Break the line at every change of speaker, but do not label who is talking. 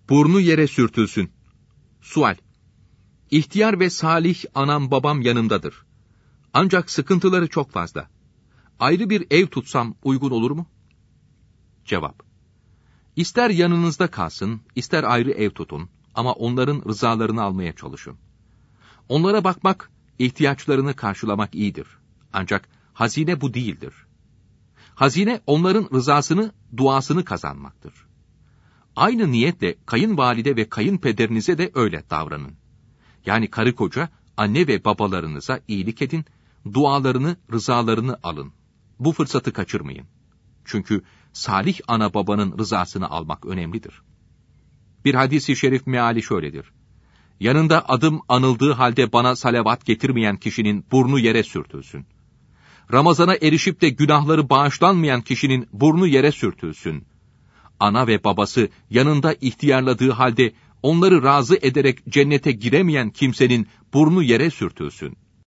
burnu yere sürtülsün. Sual: İhtiyar ve salih anam babam yanımdadır. Ancak sıkıntıları çok fazla. Ayrı bir ev tutsam uygun olur mu? Cevap: İster yanınızda kalsın, ister ayrı ev tutun ama onların rızalarını almaya çalışın. Onlara bakmak, ihtiyaçlarını karşılamak iyidir. Ancak hazine bu değildir. Hazine onların rızasını, duasını kazanmaktır. Aynı niyetle kayınvalide ve kayınpederinize de öyle davranın. Yani karı koca, anne ve babalarınıza iyilik edin, dualarını, rızalarını alın. Bu fırsatı kaçırmayın. Çünkü salih ana babanın rızasını almak önemlidir. Bir hadis-i şerif meali şöyledir: Yanında adım anıldığı halde bana salavat getirmeyen kişinin burnu yere sürtülsün. Ramazana erişip de günahları bağışlanmayan kişinin burnu yere sürtülsün. Ana ve babası yanında ihtiyarladığı halde onları razı ederek cennete giremeyen kimsenin burnu yere sürtülsün.